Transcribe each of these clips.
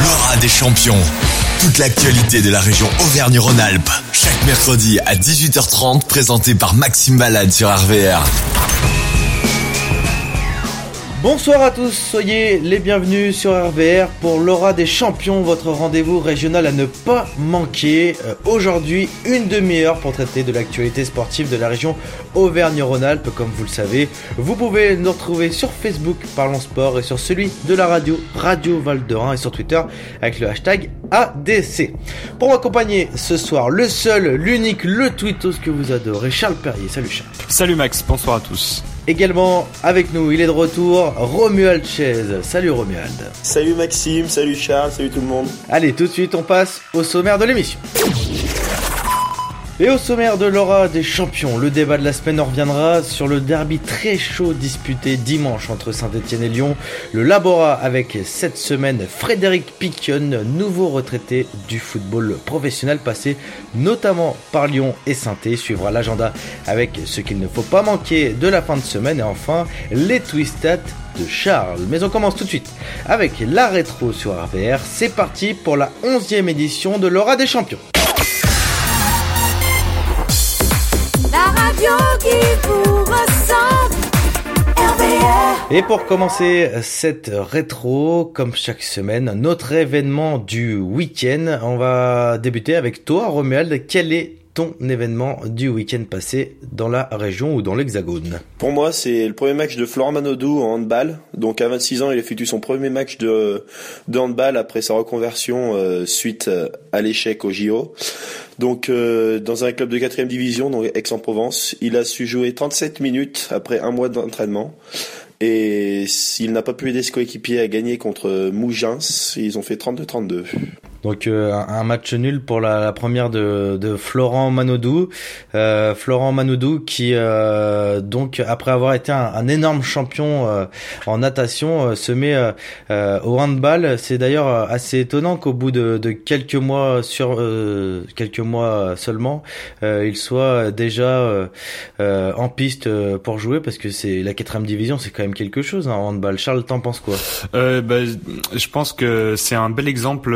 L'aura des champions. Toute l'actualité de la région Auvergne-Rhône-Alpes. Chaque mercredi à 18h30, présenté par Maxime Balade sur RVR. Bonsoir à tous, soyez les bienvenus sur RVR pour l'Aura des champions, votre rendez-vous régional à ne pas manquer. Aujourd'hui, une demi-heure pour traiter de l'actualité sportive de la région Auvergne-Rhône-Alpes. Comme vous le savez, vous pouvez nous retrouver sur Facebook Parlons Sport et sur celui de la radio Radio Val d'Arin et sur Twitter avec le hashtag ADC. Pour m'accompagner ce soir, le seul, l'unique, le tweetos que vous adorez, Charles Perrier. Salut Charles. Salut Max, bonsoir à tous. Également avec nous, il est de retour, Romuald Chaise. Salut Romuald. Salut Maxime, salut Charles, salut tout le monde. Allez, tout de suite, on passe au sommaire de l'émission. Et au sommaire de l'Aura des champions, le débat de la semaine reviendra sur le derby très chaud disputé dimanche entre Saint-Etienne et Lyon. Le Labora avec cette semaine Frédéric Piquion, nouveau retraité du football professionnel passé notamment par Lyon et Saint-Étienne. Suivra l'agenda avec ce qu'il ne faut pas manquer de la fin de semaine et enfin les twistats de Charles. Mais on commence tout de suite avec la rétro sur RVR. C'est parti pour la 11e édition de l'Aura des champions. La radio qui vous ressemble, RVR. Et pour commencer cette rétro, comme chaque semaine, notre événement du week-end, on va débuter avec toi, Romuald. Quel est ton événement du week-end passé dans la région ou dans l'Hexagone? Pour moi, c'est le premier match de Florent Manodou en handball. Donc à 26 ans, il effectue son premier match de handball après sa reconversion suite à l'échec au JO. Donc dans un club de 4e division, donc Aix-en-Provence, il a su jouer 37 minutes après un mois d'entraînement. Et il n'a pas pu aider ses coéquipiers à gagner contre Mougins. Ils ont fait 32-32. Donc un match nul pour la première de Florent Manodou. Florent Manodou qui donc après avoir été un énorme champion en natation se met au handball. C'est d'ailleurs assez étonnant qu'au bout de quelques mois seulement il soit déjà en piste pour jouer, parce que c'est la 4e division, c'est quand même quelque chose en handball. Charles, t'en penses quoi? Je pense que c'est un bel exemple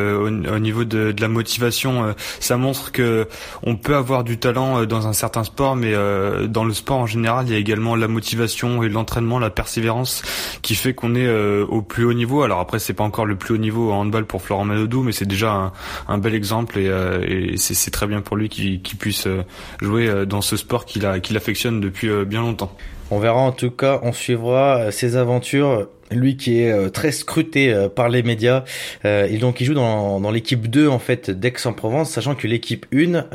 au niveau de la motivation. Ça montre que on peut avoir du talent dans un certain sport, mais dans le sport en général, il y a également la motivation et l'entraînement, la persévérance qui fait qu'on est au plus haut niveau. Alors après, c'est pas encore le plus haut niveau en handball pour Florent Manodou, mais c'est déjà un bel exemple et c'est très bien pour lui qu'il puisse jouer dans ce sport qu'il affectionne depuis bien longtemps. On verra, en tout cas, on suivra ses aventures. Lui qui est très scruté par les médias, il joue dans l'équipe 2 en fait d'Aix-en-Provence, sachant que l'équipe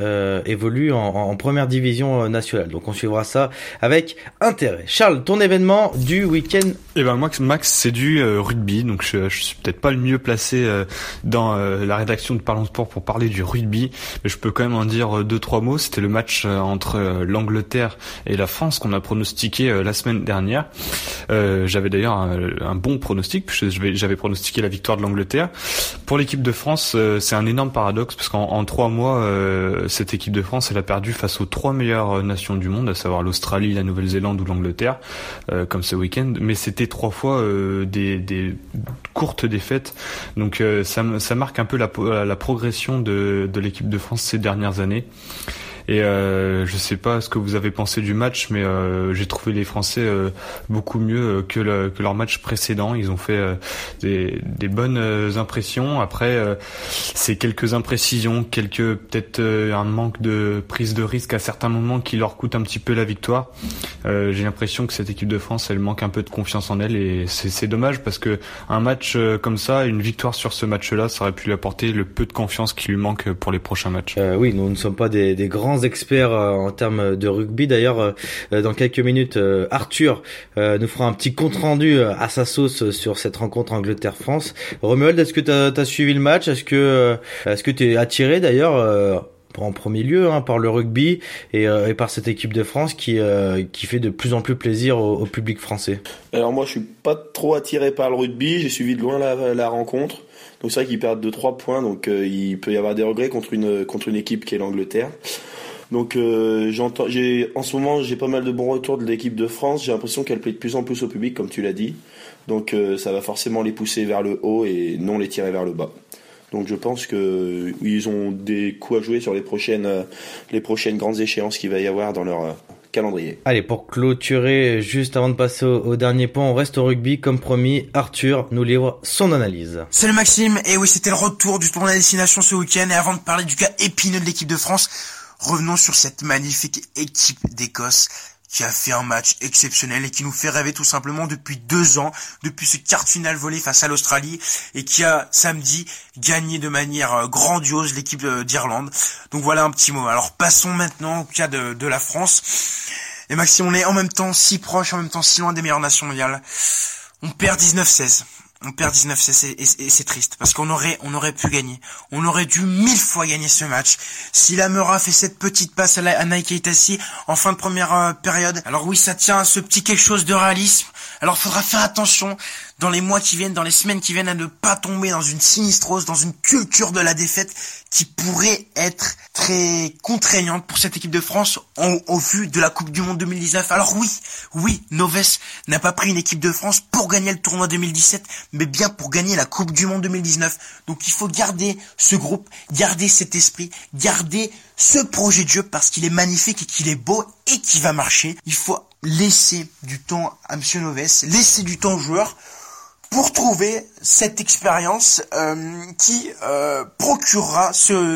1 évolue en première division nationale. Donc on suivra ça avec intérêt. Charles, ton événement du week-end? Moi, Max, c'est du rugby. Donc je suis peut-être pas le mieux placé dans la rédaction de Parlons Sport pour parler du rugby, mais je peux quand même en dire 2-3 mots. C'était le match entre l'Angleterre et la France qu'on a pronostiqué la semaine dernière. J'avais d'ailleurs un bon pronostic, puisque j'avais pronostiqué la victoire de l'Angleterre. Pour l'équipe de France, c'est un énorme paradoxe, parce qu'en 3 mois, cette équipe de France, elle a perdu face aux 3 meilleures nations du monde, à savoir l'Australie, la Nouvelle-Zélande ou l'Angleterre, comme ce week-end. Mais c'était 3 fois des courtes défaites. Donc ça marque un peu la progression de l'équipe de France ces dernières années. Et je sais pas ce que vous avez pensé du match, mais j'ai trouvé les Français beaucoup mieux que leur match précédent. Ils ont fait des bonnes impressions. Après, c'est quelques imprécisions, peut-être un manque de prise de risque à certains moments qui leur coûte un petit peu la victoire. J'ai l'impression que cette équipe de France, elle manque un peu de confiance en elle, et c'est dommage, parce que un match comme ça, une victoire sur ce match-là, ça aurait pu lui apporter le peu de confiance qui lui manque pour les prochains matchs. Oui, nous ne sommes pas des grands experts en termes de rugby. D'ailleurs, dans quelques minutes, Arthur nous fera un petit compte rendu à sa sauce sur cette rencontre Angleterre-France. Romuald, est-ce que t'as suivi le match? Est-ce que t'es attiré d'ailleurs en premier lieu par le rugby et par cette équipe de France qui fait de plus en plus plaisir au public français? Alors moi, je suis pas trop attiré par le rugby. J'ai suivi de loin la rencontre. Donc c'est vrai qu'ils perdent 2-3 points, donc il peut y avoir des regrets contre une équipe qui est l'Angleterre. Donc en ce moment j'ai pas mal de bons retours de l'équipe de France. J'ai l'impression qu'elle plaît de plus en plus au public, comme tu l'as dit. Donc ça va forcément les pousser vers le haut et non les tirer vers le bas. Donc je pense que ils ont des coups à jouer sur les prochaines grandes échéances qu'il va y avoir dans leur calendrier. Allez, pour clôturer, juste avant de passer au dernier point, on reste au rugby. Comme promis, Arthur nous livre son analyse. Salut Maxime, et oui, c'était le retour du tournoi Destination ce week-end. Et avant de parler du cas épineux de l'équipe de France, revenons sur cette magnifique équipe d'Écosse qui a fait un match exceptionnel et qui nous fait rêver tout simplement depuis 2 ans, depuis ce quart de finale volé face à l'Australie, et qui a samedi gagné de manière grandiose l'équipe d'Irlande. Donc voilà un petit mot. Alors passons maintenant au cas de la France. Et Maxime, on est en même temps si proche, en même temps si loin des meilleures nations mondiales. On perd 19-16. On perd 19-16 et c'est triste parce qu'on aurait pu gagner. On aurait dû 1000 fois gagner ce match. Si la Meura fait cette petite passe à Nike Itassi en fin de première période. Alors oui, ça tient à ce petit quelque chose de réalisme. Alors faudra faire attention dans les mois qui viennent, dans les semaines qui viennent, à ne pas tomber dans une sinistrose, dans une culture de la défaite qui pourrait être très contraignante pour cette équipe de France au vu de la Coupe du Monde 2019. Alors oui, Noves n'a pas pris une équipe de France pour gagner le tournoi 2017, mais bien pour gagner la Coupe du Monde 2019. Donc il faut garder ce groupe, garder cet esprit, garder ce projet de jeu parce qu'il est magnifique et qu'il est beau et qu'il va marcher. Il faut laisser du temps à Monsieur Noves, laisser du temps aux joueurs pour trouver cette expérience qui procurera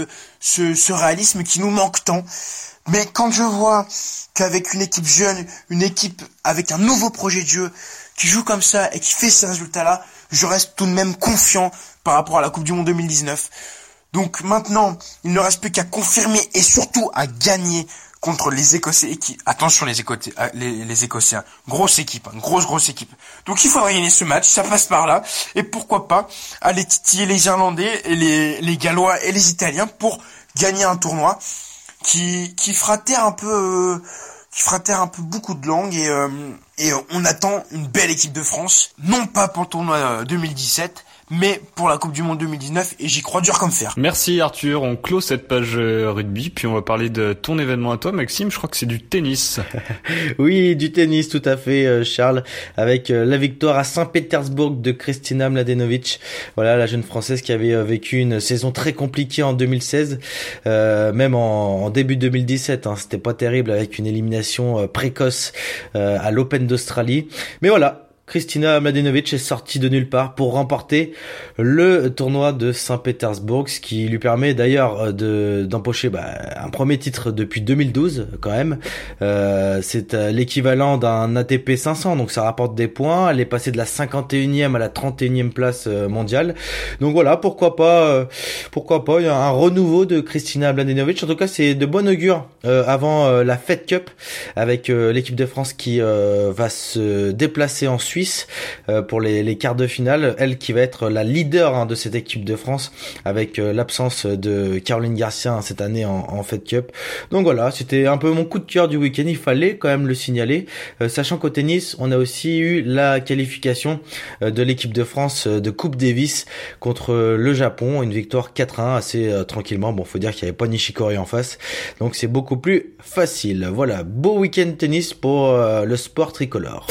ce réalisme qui nous manque tant. Mais quand je vois qu'avec une équipe jeune, une équipe avec un nouveau projet de jeu, qui joue comme ça et qui fait ces résultats-là, je reste tout de même confiant par rapport à la Coupe du Monde 2019. Donc maintenant, il ne reste plus qu'à confirmer et surtout à gagner contre les Écossais. Attention les Écossais, grosse équipe, grosse équipe. Donc il faudra gagner ce match, ça passe par là. Et pourquoi pas aller titiller les Irlandais et les Gallois et les Italiens pour gagner un tournoi qui fera taire un peu beaucoup de langues et on attend une belle équipe de France, non pas pour le tournoi 2017, mais pour la Coupe du Monde 2019, et j'y crois dur comme fer. Merci Arthur, on clôt cette page rugby, puis on va parler de ton événement à toi Maxime, je crois que c'est du tennis. Oui, du tennis, tout à fait Charles, avec la victoire à Saint-Pétersbourg de Kristina Mladenovic, voilà la jeune Française qui avait vécu une saison très compliquée en 2016, même en début 2017, c'était pas terrible avec une élimination précoce à l'Open d'Australie, mais voilà. Kristina Mladenovic est sortie de nulle part pour remporter le tournoi de Saint-Pétersbourg, ce qui lui permet d'ailleurs d'empocher un premier titre depuis 2012 quand même. C'est l'équivalent d'un ATP 500, donc ça rapporte des points. Elle est passée de la 51e à la 31e place mondiale. Donc voilà, pourquoi pas, il y a un renouveau de Kristina Mladenovic. En tout cas, c'est de bon augure avant la Fed Cup avec l'équipe de France qui va se déplacer en Suisse pour les quarts de finale, elle qui va être la leader de cette équipe de France avec l'absence de Caroline Garcia cette année en Fed Cup. Donc voilà, c'était un peu mon coup de cœur du week-end, il fallait quand même le signaler, sachant qu'au tennis, on a aussi eu la qualification de l'équipe de France de Coupe Davis contre le Japon, une victoire 4-1 assez tranquillement. Bon, faut dire qu'il n'y avait pas Nishikori en face, donc c'est beaucoup plus facile. Voilà, beau week-end tennis pour le sport tricolore.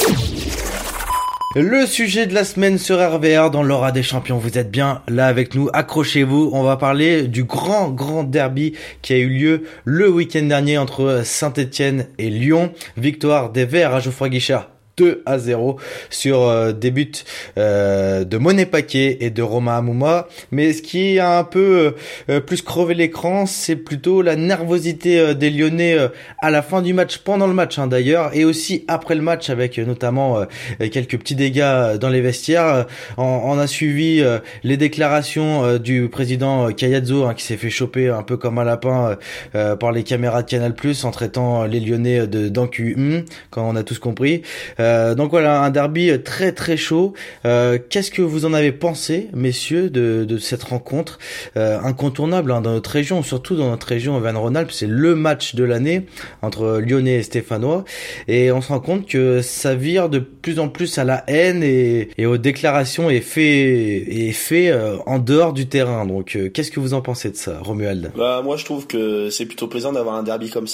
Le sujet de la semaine sur RVR dans l'Aura des champions. Vous êtes bien là avec nous, accrochez-vous. On va parler du grand derby qui a eu lieu le week-end dernier entre Saint-Etienne et Lyon. Victoire des Verts à Geoffroy Guichard 2-0 sur des buts de Monet Paquet et de Romain Hamouma. Mais ce qui a un peu plus crevé l'écran, c'est plutôt la nervosité des Lyonnais à la fin du match, pendant le match d'ailleurs, et aussi après le match avec notamment quelques petits dégâts dans les vestiaires. On a suivi les déclarations du président Caiazzo qui s'est fait choper un peu comme un lapin par les caméras de Canal+, en traitant les Lyonnais d'enculés, quand on a tous compris. Donc voilà, un derby très chaud. Qu'est-ce que vous en avez pensé, messieurs, de cette rencontre incontournable dans notre région, surtout dans notre région Auvergne-Rhône-Alpes. C'est le match de l'année entre Lyonnais et Stéphanois, et on se rend compte que ça vire de plus en plus à la haine et aux déclarations et faits en dehors du terrain. Donc qu'est-ce que vous en pensez de ça, Romuald ? Moi je trouve que c'est plutôt plaisant d'avoir un derby comme ça,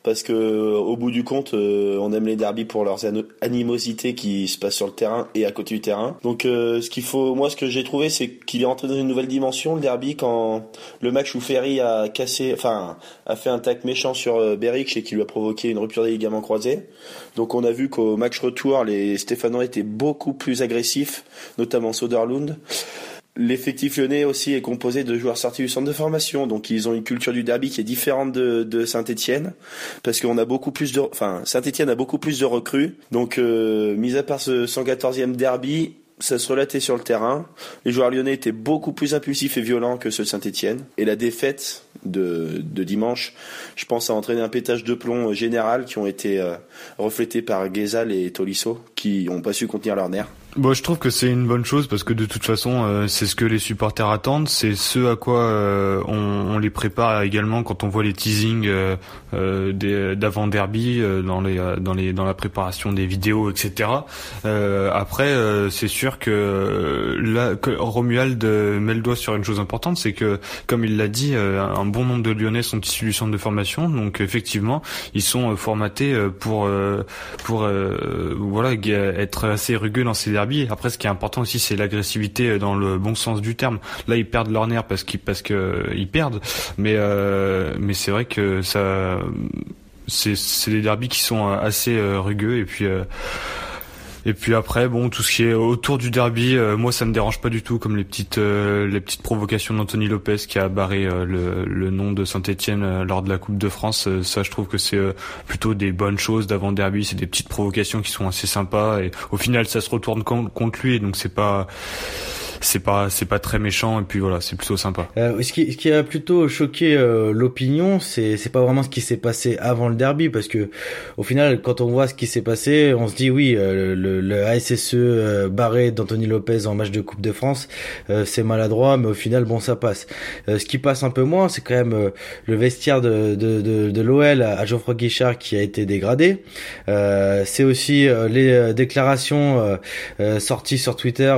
parce que au bout du compte, on aime les derbys pour leurs animosités qui se passent sur le terrain et à côté du terrain. Donc ce que j'ai trouvé, c'est qu'il est entré dans une nouvelle dimension, le derby, quand le match où Ferry a fait un tacle méchant sur Beric et qui lui a provoqué une rupture des ligaments croisés. Donc on a vu qu'au match retour, les Stéphanois étaient beaucoup plus agressifs, notamment Söderlund. L'effectif lyonnais aussi est composé de joueurs sortis du centre de formation, donc ils ont une culture du derby qui est différente de Saint-Etienne, parce qu'on a Saint-Etienne a beaucoup plus de recrues. Donc mis à part ce 114e derby, ça se relatait sur le terrain. Les joueurs lyonnais étaient beaucoup plus impulsifs et violents que ceux de Saint-Etienne. Et la défaite de dimanche, je pense, a entraîné un pétage de plomb général qui ont été reflétés par Guézal et Tolisso, qui n'ont pas su contenir leurs nerfs. Bon, je trouve que c'est une bonne chose parce que de toute façon, c'est ce que les supporters attendent, c'est ce à quoi on les prépare également quand on voit les teasings d'avant derby dans la préparation des vidéos, etc. Après, c'est sûr que là, que Romuald met le doigt sur une chose importante, c'est que, comme il l'a dit, un bon nombre de Lyonnais sont issus du centre de formation, donc effectivement, ils sont formatés pour être assez rugueux dans ces derbys. Après, ce qui est important aussi, c'est l'agressivité dans le bon sens du terme. Là, ils perdent leur nerf parce qu'ils perdent, mais c'est vrai que ça, c'est des derbys qui sont assez rugueux, et puis après, bon, tout ce qui est autour du derby, moi ça me dérange pas du tout, comme les petites provocations d'Anthony Lopez qui a barré le nom de Saint-Etienne lors de la Coupe de France. Ça, je trouve que c'est plutôt des bonnes choses d'avant derby. C'est des petites provocations qui sont assez sympas, et au final ça se retourne contre lui, et donc c'est pas très méchant, et puis voilà, c'est plutôt sympa. Ce qui a plutôt choqué l'opinion, c'est pas vraiment ce qui s'est passé avant le derby, parce que au final, quand on voit ce qui s'est passé, on se dit oui, le ASSE barré d'Anthony Lopez en match de Coupe de France, c'est maladroit, mais au final, bon, ça passe. Ce qui passe un peu moins, c'est quand même le vestiaire de l'OL à Geoffroy Guichard qui a été dégradé. C'est aussi les déclarations sorties sur Twitter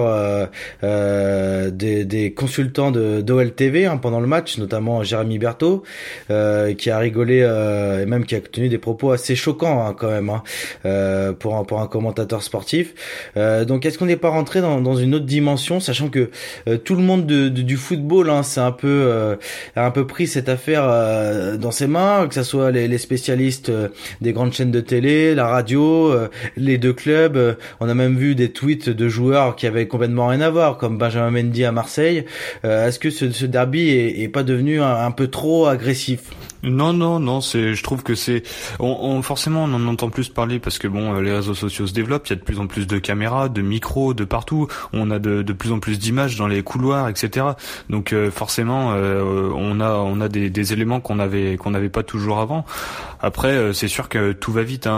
des consultants d'OL TV pendant le match, notamment Jérémy Berthaud, qui a rigolé et même qui a tenu des propos assez choquants quand même pour un commentateur sportif. Donc est-ce qu'on n'est pas rentré dans une autre dimension, sachant que tout le monde du football c'est a un peu pris cette affaire dans ses mains, que ça soit les spécialistes des grandes chaînes de télé, la radio, les deux clubs. On a même vu des tweets de joueurs qui avaient complètement rien à voir, comme Benjamin Mendy à Marseille. Est-ce que ce derby est pas devenu un peu trop agressif ? Non, je trouve que forcément on en entend plus parler parce que bon, les réseaux sociaux se développent, il y a de plus en plus de caméras, de micros, de partout, on a de plus en plus d'images dans les couloirs, etc. Donc forcément on a des éléments qu'on avait pas toujours avant. Après c'est sûr que tout va vite,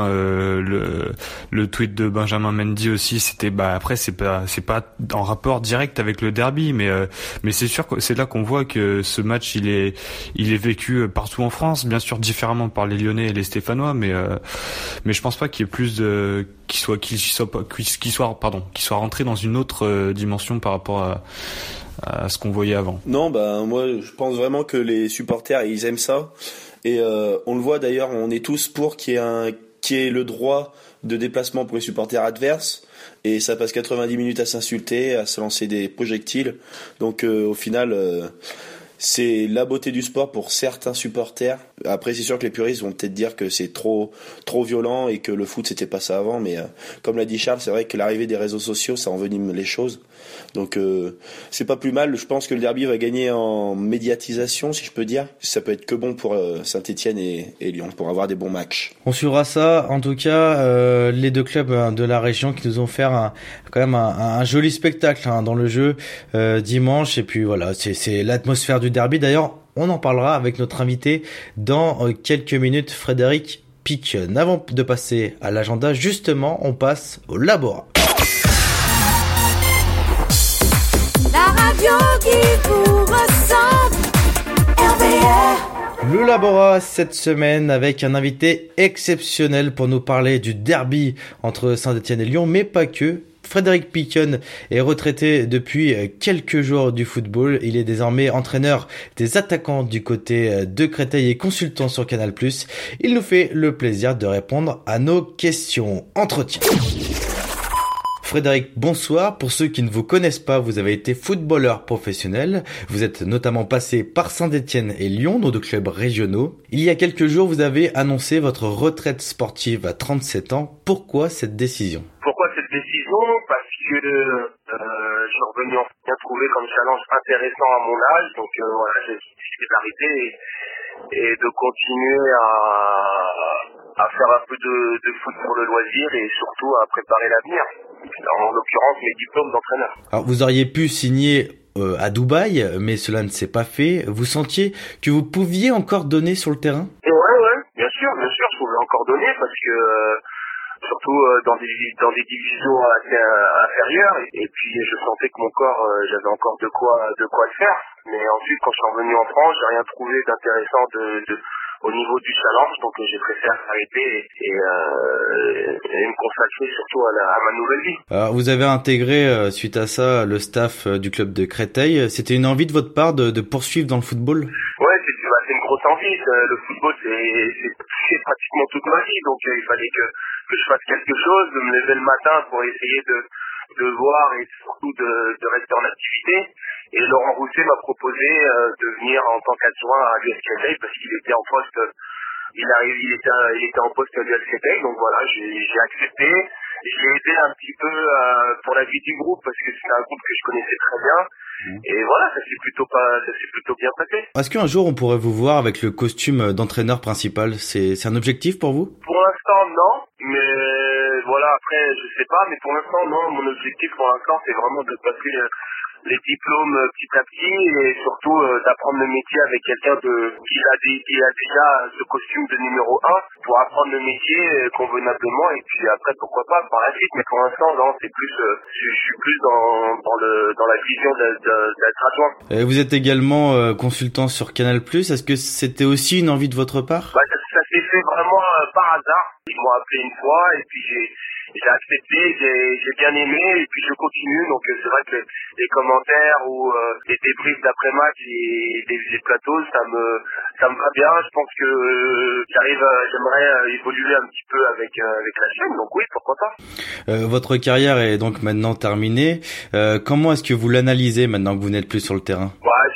le tweet de Benjamin Mendy aussi, c'était après c'est pas en rapport direct avec le derby, mais c'est sûr que c'est là qu'on voit que ce match il est vécu partout en France, bien sûr différemment par les Lyonnais et les Stéphanois, mais je pense pas qu'il y ait plus qui soit rentré dans une autre dimension par rapport à ce qu'on voyait avant. Non, moi je pense vraiment que les supporters ils aiment ça, et on le voit d'ailleurs, on est tous pour qu'il y ait le droit de déplacement pour les supporters adverses, et ça passe 90 minutes à s'insulter, à se lancer des projectiles. Donc au final c'est la beauté du sport pour certains supporters. Après, c'est sûr que les puristes vont peut-être dire que c'est trop violent et que le foot c'était pas ça avant, mais comme l'a dit Charles, c'est vrai que l'arrivée des réseaux sociaux ça envenime les choses. Donc c'est pas plus mal. Je pense que le derby va gagner en médiatisation, si je peux dire. Ça peut être que bon pour Saint-Etienne et Lyon pour avoir des bons matchs. On suivra ça. En tout cas, les deux clubs de la région qui nous ont fait quand même un joli spectacle dans le jeu dimanche. Et puis voilà, c'est l'atmosphère du derby. D'ailleurs, on en parlera avec notre invité dans quelques minutes, Frédéric Piquion. Avant de passer à l'agenda, justement, on passe au Laborat. La radio qui vous ressemble, RVR. Le Laborat cette semaine avec un invité exceptionnel pour nous parler du derby entre Saint-Etienne et Lyon, mais pas que. Frédéric Piquion est retraité depuis quelques jours du football. Il est désormais entraîneur des attaquants du côté de Créteil et consultant sur Canal+. Il nous fait le plaisir de répondre à nos questions. Entretien. Frédéric, bonsoir. Pour ceux qui ne vous connaissent pas, vous avez été footballeur professionnel. Vous êtes notamment passé par Saint-Étienne et Lyon, nos deux clubs régionaux. Il y a quelques jours, vous avez annoncé votre retraite sportive à 37 ans. Pourquoi cette décision ? Pourquoi cette décision ? Parce que je suis revenu en bien trouvé comme challenge intéressant à mon âge. Donc voilà, j'ai décidé d'arrêter et de continuer à faire un peu de foot pour le loisir et surtout à préparer l'avenir. En l'occurrence, mes diplômes d'entraîneur. Alors, vous auriez pu signer à Dubaï, mais cela ne s'est pas fait. Vous sentiez que vous pouviez encore donner sur le terrain ? Ouais, bien sûr, je pouvais encore donner parce que surtout dans des divisions assez inférieures. Et puis je sentais que mon corps, j'avais encore de quoi le faire. Mais ensuite, quand je suis revenu en France, j'ai rien trouvé d'intéressant au niveau du challenge, donc j'ai préféré arrêter et me consacrer surtout à ma nouvelle vie. Alors, vous avez intégré suite à ça le staff du club de Créteil. C'était une envie de votre part de poursuivre dans le football ? Ouais, c'est une grosse envie. Le football, c'est pratiquement toute ma vie, donc il fallait que je fasse quelque chose, de me lever le matin pour essayer de voir et surtout de rester en activité. Et Laurent Rousset m'a proposé de venir en tant qu'adjoint à l'US Créteil parce qu'il était en poste, il était en poste à l'US Créteil, donc voilà, j'ai accepté. J'ai aidé un petit peu pour la vie du groupe parce que c'est un groupe que je connaissais très bien. Et voilà, ça s'est plutôt bien passé. Est-ce qu'un jour on pourrait vous voir avec le costume d'entraîneur principal ? C'est un objectif pour vous ? Pour l'instant, non. Mais voilà, après, je sais pas. Mais pour l'instant, non. Mon objectif pour l'instant, c'est vraiment de passer les diplômes petit à petit et surtout d'apprendre le métier avec quelqu'un qui a déjà ce costume de numéro 1 pour apprendre le métier convenablement et puis après pourquoi pas par la suite. Mais pour l'instant, non, c'est plus je suis plus dans la vision d'être adjoint. Vous êtes également consultant sur Canal+. Est-ce que c'était aussi une envie de votre part ? Ça s'est fait vraiment par hasard. Ils m'ont appelé une fois et puis j'ai accepté, j'ai bien aimé et puis je continue. Donc c'est vrai que les commentaires ou les débriefs d'après-match et des plateaux, ça me va bien. Je pense que j'aimerais évoluer un petit peu avec la chaîne. Donc oui, pourquoi pas. Votre carrière est donc maintenant terminée. Comment est-ce que vous l'analysez maintenant que vous n'êtes plus sur le terrain ?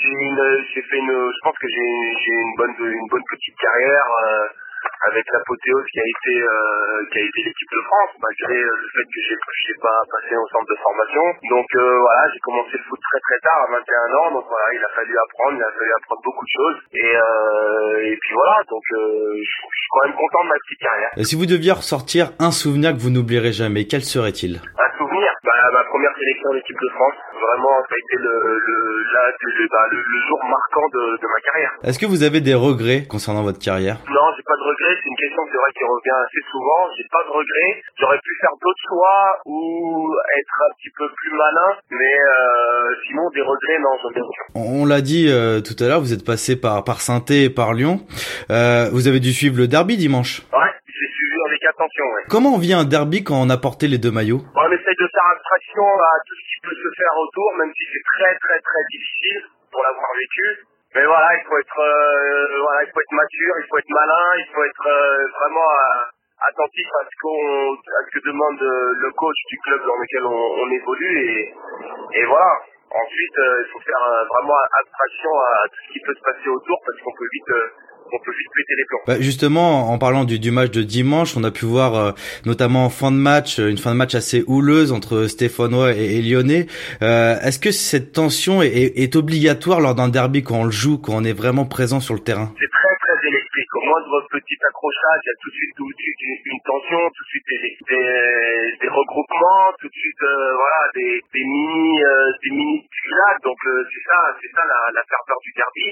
Je pense que j'ai une bonne petite carrière. Avec l'apothéose qui a été l'équipe de France, malgré le fait que j'ai pas passé au centre de formation. Donc voilà, j'ai commencé le foot très très tard, à 21 ans, donc voilà, il a fallu apprendre beaucoup de choses. Et puis voilà, donc je suis quand même content de ma petite carrière. Et si vous deviez ressortir un souvenir que vous n'oublierez jamais, quel serait-il ? Un souvenir, ma première sélection en équipe de France, vraiment ça a été le jour marquant de ma carrière. Est-ce que vous avez des regrets concernant votre carrière ? Non, j'ai pas de regrets. C'est une question, c'est vrai, qui revient assez souvent. J'ai pas de regrets. J'aurais pu faire d'autres choix ou être un petit peu plus malin, mais sinon des regrets, non, j'en ai aucun. On l'a dit tout à l'heure, vous êtes passé par Saint-Étienne et par Lyon. Vous avez dû suivre le derby dimanche. Ouais, j'ai suivi avec attention. Ouais. Comment on vit un derby quand on a porté les deux maillots ? On essaye de faire abstraction à tout ce qui peut se faire autour, même si c'est très très très difficile pour l'avoir vécu. Mais voilà, il faut être mature, il faut être malin, il faut être vraiment attentif à ce que demande le coach du club dans lequel on évolue et voilà. Ensuite, il faut faire vraiment abstraction à tout ce qui peut se passer autour parce qu'on peut vite péter les plombs. Justement, en parlant du match de dimanche, on a pu voir notamment une fin de match assez houleuse entre Stéphanois et Lyonnais. Est-ce que cette tension est obligatoire lors d'un derby quand on le joue, quand on est vraiment présent sur le terrain ? C'est très très électrique. Au moindre petit accrochage, il y a tout de suite une tension, tout de suite des regroupements, tout de suite des mini tillades. Donc c'est ça la ferveur du derby.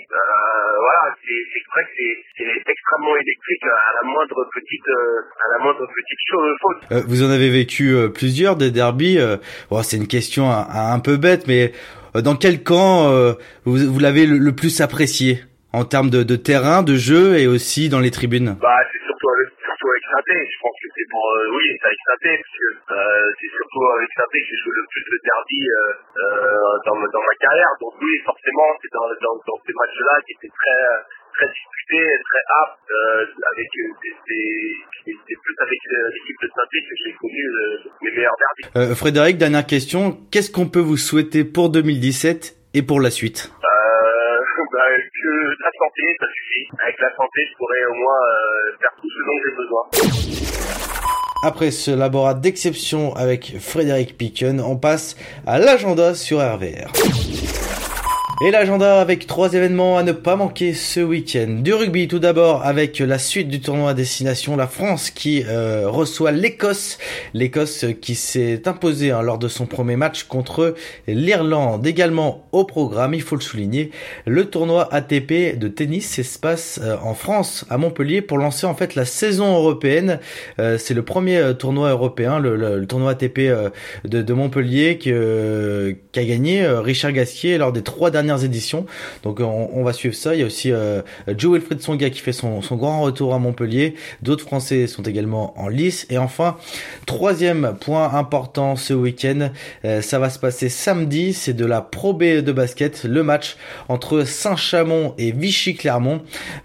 C'est vrai que c'est extrêmement électrique à la moindre petite faute. Vous en avez vécu plusieurs des derbys. C'est une question un peu bête, mais dans quel camp vous l'avez le plus apprécié en termes de terrain, de jeu et aussi dans les tribunes ? C'est surtout surtout avec Saint-Étienne. Je pense que c'est pour, oui, c'est avec Saint-Étienne, parce que c'est surtout avec Saint-Étienne que j'ai joué le plus de derby dans ma carrière. Donc oui, forcément, c'est dans ces matchs-là qui étaient très disputés, très âpres, avec c'est plus avec l'équipe de Saint-Étienne que j'ai connu mes meilleurs derbys. Frédéric, dernière question. Qu'est-ce qu'on peut vous souhaiter pour 2017 et pour la suite? Que la santé, ça suffit. Avec la santé, je pourrais au moins faire tout ce dont j'ai besoin. Après ce laborat d'exception avec Frédéric Piquen, on passe à l'agenda sur RVR. Et l'agenda avec 3 événements à ne pas manquer ce week-end. Du rugby tout d'abord avec la suite du tournoi à destination, la France qui reçoit l'Écosse. L'Écosse qui s'est imposée lors de son premier match contre l'Irlande. Également au programme, il faut le souligner, le tournoi ATP de tennis se passe en France, à Montpellier, pour lancer en fait la saison européenne. C'est le premier tournoi européen, le tournoi ATP de Montpellier qu'a gagné Richard Gasquet lors des 3 dernières éditions. Donc on va suivre ça. Il y a aussi Joe-Wilfried Tsonga qui fait son grand retour à Montpellier. D'autres Français sont également en lice. Et enfin, 3e point important ce week-end, ça va se passer samedi. C'est de la Pro B de basket, le match entre Saint-Chamond et Vichy-Clermont.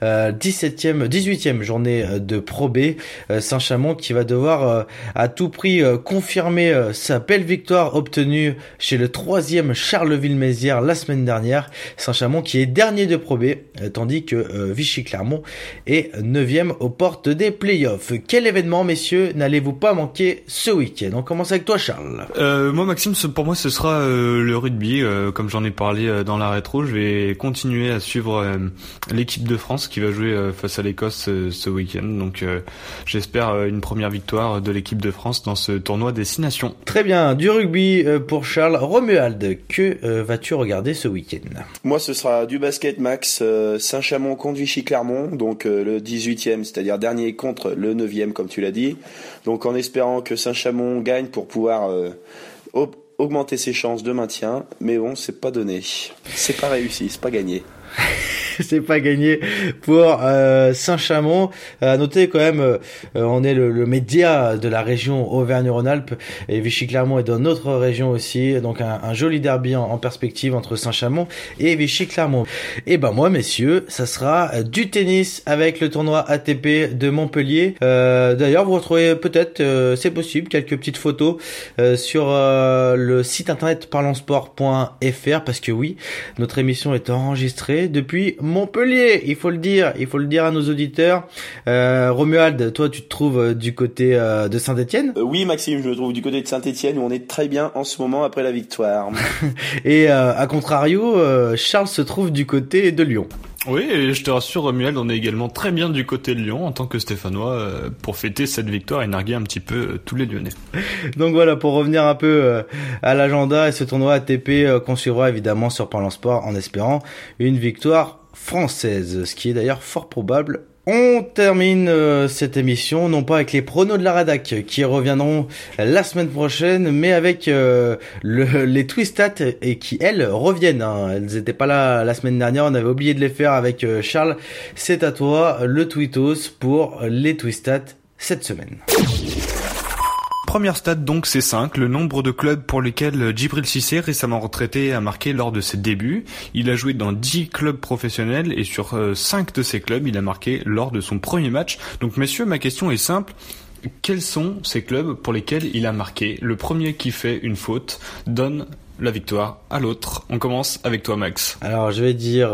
18e journée de Pro B. Saint-Chamond qui va devoir à tout prix confirmer sa belle victoire obtenue chez le 3e Charleville-Mézières la semaine dernière. Saint-Chamond qui est dernier de Pro B, tandis que Vichy-Clermont est 9e aux portes des playoffs. Quel événement, messieurs, n'allez-vous pas manquer ce week-end? On commence avec toi, Charles. Moi, Maxime, pour moi, ce sera le rugby. Comme j'en ai parlé dans la rétro, je vais continuer à suivre l'équipe de France qui va jouer face à l'Écosse ce week-end. Donc, j'espère une première victoire de l'équipe de France dans ce tournoi Destination. Très bien, du rugby pour Charles. Romuald, que vas-tu regarder ce week-end? Moi, ce sera du basket, Max. Saint-Chamond contre Vichy-Clermont, donc le 18e, c'est-à-dire dernier contre le 9e, comme tu l'as dit. Donc en espérant que Saint-Chamond gagne pour pouvoir augmenter ses chances de maintien. Mais bon, c'est pas donné. C'est pas réussi, c'est pas gagné. C'est pas gagné pour Saint-Chamond. À noter quand même, on est le média de la région Auvergne-Rhône-Alpes et Vichy-Clermont est dans notre région aussi. Donc un joli derby en perspective entre Saint-Chamond et Vichy-Clermont. Et ben moi, messieurs, ça sera du tennis avec le tournoi ATP de Montpellier. D'ailleurs, vous retrouvez peut-être, c'est possible, quelques petites photos sur le site internet parlonsport.fr parce que oui, notre émission est enregistrée depuis Montpellier, il faut le dire à nos auditeurs. Romuald, toi tu te trouves du côté de Saint-Étienne? Oui, Maxime, je me trouve du côté de Saint-Étienne où on est très bien en ce moment après la victoire. Et à contrario, Charles se trouve du côté de Lyon. Oui, et je te rassure, Romuald, on est également très bien du côté de Lyon en tant que Stéphanois pour fêter cette victoire et narguer un petit peu tous les Lyonnais. Donc voilà, pour revenir un peu à l'agenda et ce tournoi ATP qu'on suivra évidemment sur Parlons Sport en espérant une victoire française, ce qui est d'ailleurs fort probable. On termine cette émission, non pas avec les pronos de la rédac qui reviendront la semaine prochaine, mais avec les Twistat et qui, elles, reviennent. Elles n'étaient pas là la semaine dernière, on avait oublié de les faire avec Charles. C'est à toi, le Twittos pour les Twistat cette semaine. Première stat donc, c'est 5, le nombre de clubs pour lesquels Djibril Cissé, récemment retraité, a marqué lors de ses débuts. Il a joué dans 10 clubs professionnels et sur 5 de ces clubs, il a marqué lors de son premier match. Donc messieurs, ma question est simple. Quels sont ces clubs pour lesquels il a marqué? Le premier qui fait une faute donne la victoire à l'autre. On commence avec toi, Max. Alors je vais dire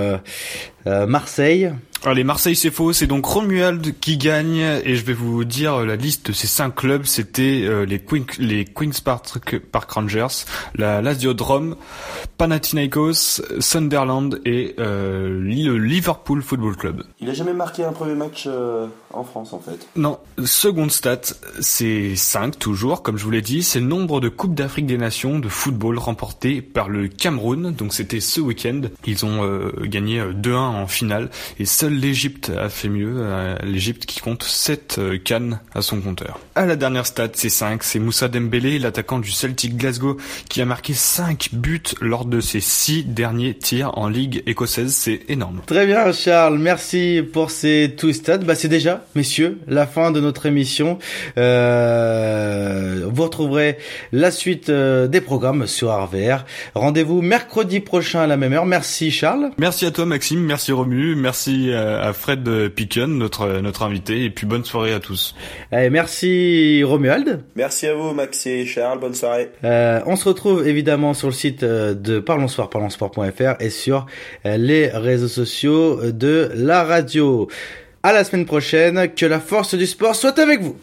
Marseille. Allez, Marseille, c'est faux. C'est donc Romuald qui gagne. Et je vais vous dire la liste de ces 5 clubs. C'était les Queen's Park Rangers, la Lazio de Rome, Panathinaikos, Sunderland et le Liverpool Football Club. Il a jamais marqué un premier match en France, en fait. Non. Seconde stat, c'est 5 toujours. Comme je vous l'ai dit, c'est le nombre de Coupes d'Afrique des Nations de football remportées par le Cameroun. Donc c'était ce week-end. Ils ont gagné 2-1 en finale. Et seul seule l'Égypte a fait mieux, l'Égypte qui compte 7 CAN à son compteur. À la dernière stat, c'est 5, c'est Moussa Dembélé, l'attaquant du Celtic Glasgow, qui a marqué 5 buts lors de ses 6 derniers tirs en Ligue écossaise, c'est énorme. Très bien Charles, merci pour ces tous stats. C'est déjà, messieurs, la fin de notre émission. Vous retrouverez la suite des programmes sur RVR. Rendez-vous mercredi prochain à la même heure. Merci Charles. Merci à toi Maxime, merci Romu, merci à Fred Piquion, notre invité, et puis bonne soirée à tous. Allez, merci Romuald. Merci à vous Max et Charles, bonne soirée. On se retrouve évidemment sur le site de parlonssport.fr et sur les réseaux sociaux de la radio. À la semaine prochaine, que la force du sport soit avec vous.